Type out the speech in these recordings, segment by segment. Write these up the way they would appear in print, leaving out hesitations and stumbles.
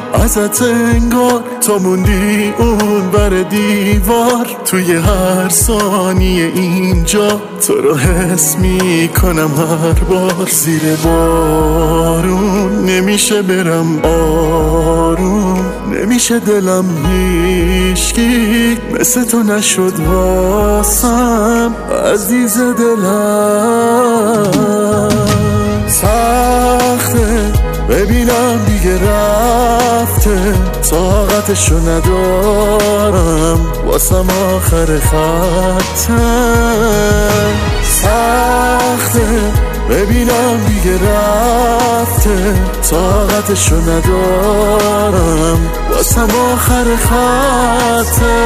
ازت انگار تا موندی اون بر دیوار. توی هر ثانیه اینجا تو رو حس میکنم هر بار. زیر بارون نمیشه برم آروم، نمیشه دلم هیچکی مثل تو نشد واسم عزیز دلم. سخته ببینم دیگه رفته، طاقتشو ندارم واسم آخر خطه. سخته ببینم دیگه رفته، طاقتشو ندارم واسم آخر خطه.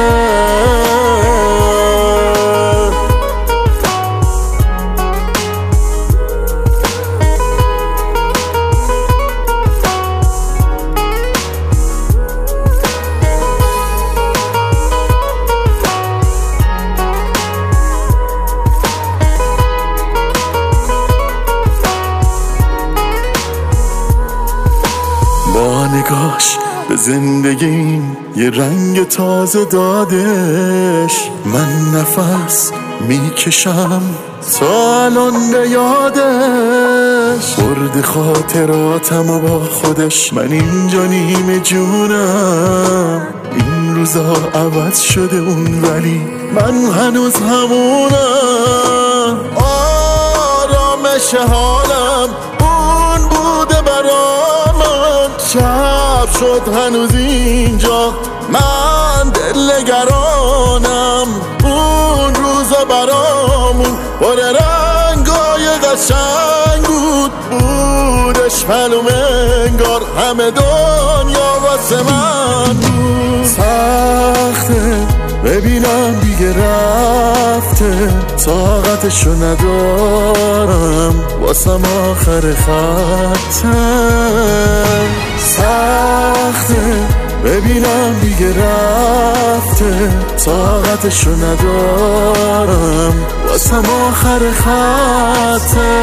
با نگاش به زندگیم یه رنگ تازه دادش. من نفس میکشم تا الان به یادش. برد خاطراتم و با خودش من اینجا نیمه جونم. این روزا عوض شده اون ولی من هنوز همونم. آرامش حالم اون بوده برام، شب شد هنوز اینجا من دلنگرانم. اون روزا برامون پر رنگای قشنگ بود، بودش معلوم انگار همه دنیا واسه من بود. سخته ببینم دیگه رفته، طاقتشو ندارم واسم آخر خطه. سخته ببینم دیگه رفته، طاقتشو ندارم واسم آخر خطه.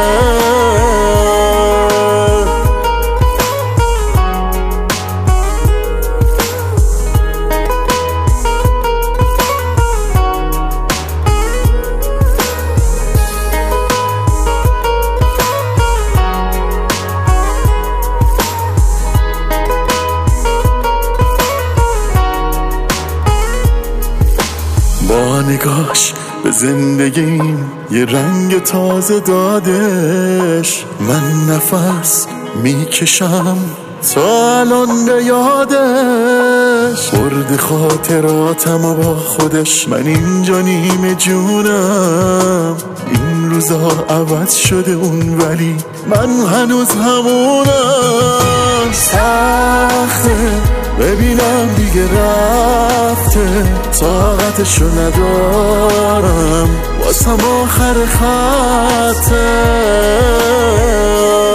با نگاش به زندگیم یه رنگ تازه دادش. من نفس میکشم تا الان به یادش. برد خاطراتم و با خودش من اینجا نیمه جونم. این روزا عوض شده اون ولی من هنوز همونم. سخته ببینم دیگه رفته، طاقتشو ندارم واسم آخر خطه.